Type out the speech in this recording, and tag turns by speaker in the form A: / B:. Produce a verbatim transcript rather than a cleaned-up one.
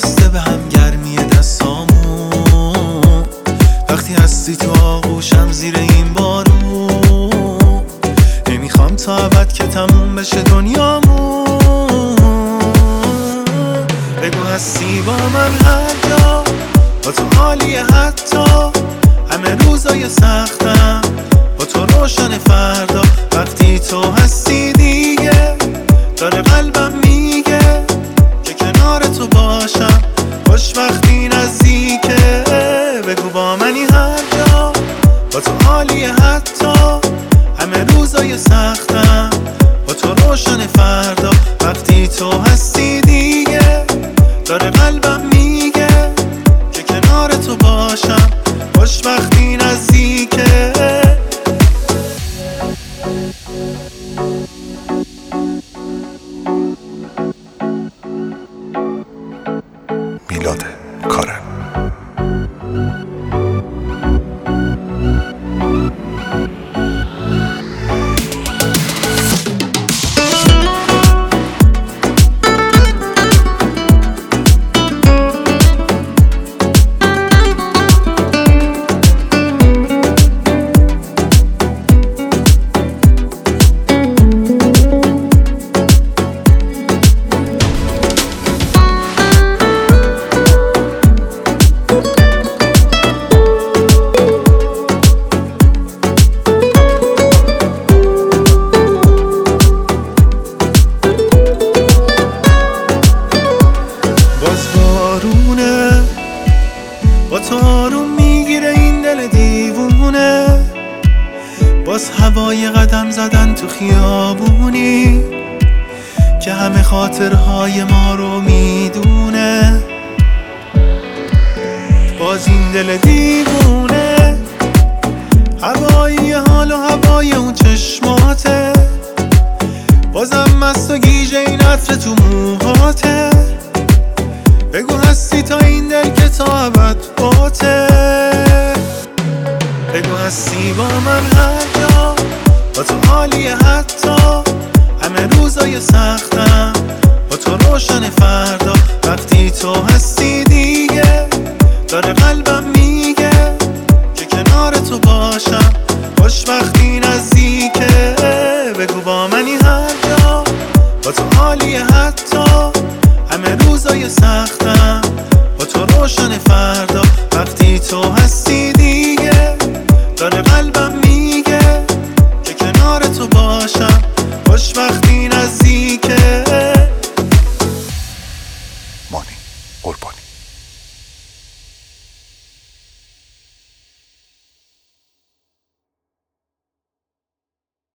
A: وابسته به هم گرمی دستامون، وقتی هستی تو آغوشم زیر این بارون، نمیخوام تا ابد که تموم بشه دنیامون. بگو هستی با من هر جا، با تو حالیه حتی همه روزای سختم، با تو روشن فردا. وقتی تو هستی دیگه داره قلبم میگه که کنار تو باشم، خوشبختی نزدیکه. بگو با منی هر جا، با تو حالیه حتی همه روزای سختم، با تو روشن فردا. وقتی تو هستی دیگه داره قلبم میگه که کنار تو باشم، خوشبختی نزدیکه.
B: میلاد کارن.
A: با تو آروم میگیره این دل دیوونه، باز هوای قدم زدن تو خیابونی که همه خاطرهای ما رو میدونه. باز این دل دیوونه هوایی حال و هوای اون چشماته، بازم مست و گیج این عطر تو موهاته. بگو هستی تا این دل که تا ابد باته. بگو هستی با من هر جا، با تو حالیه حتی همه روزای سختم، با تو روشن فردا. وقتی تو هستی دیگه داره قلبم میگه که کنار تو باشم، خوشبختی نزدیکه. بگو با منی هر جا، با تو حالیه حتی همه روزای سختم، با تو روشن فردا. وقتی تو هستی دیگه داره قلبم میگه که کنار تو باشم، خوشبختی